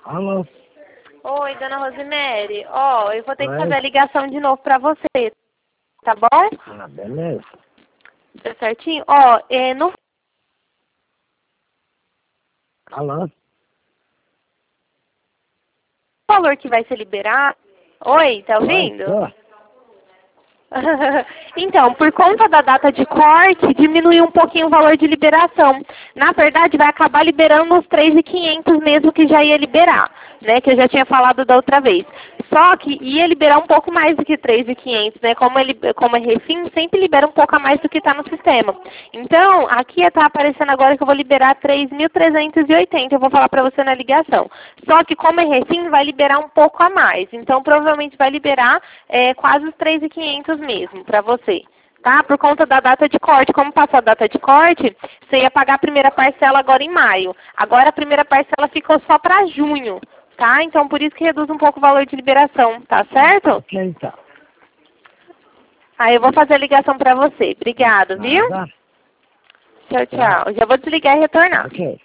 Alô? Oi, dona Rosemary. Ó, eu vou ter que Oi? fazer a ligação de novo pra você, tá bom? Ah, beleza. Tá certinho? Ó, no Alô? valor que vai ser liberado... Oi, tá Oi, ouvindo? tô. Então, por conta da data de corte, diminuiu um pouquinho o valor de liberação. Na verdade, vai acabar liberando os 3.500 mesmo que já ia liberar, né? Que eu já tinha falado da outra vez. Só que ia liberar um pouco mais do que 3.500, né? Como é refim, sempre libera um pouco a mais do que está no sistema. Então, aqui está aparecendo agora que eu vou liberar 3.380. Eu vou falar para você na ligação. Só que como é refim, vai liberar um pouco a mais. Então, provavelmente vai liberar quase os 3.500 mesmo para você. Tá? Por conta da data de corte. Como passou a data de corte, você ia pagar a primeira parcela agora em maio. Agora a primeira parcela ficou só para junho. Tá? Então, por isso que reduz um pouco o valor de liberação. Tá certo? Ok, então. Aí eu vou fazer a ligação para você. Obrigada, viu? Nada. Tchau, Tchau. tchau. Já vou desligar e retornar. Ok.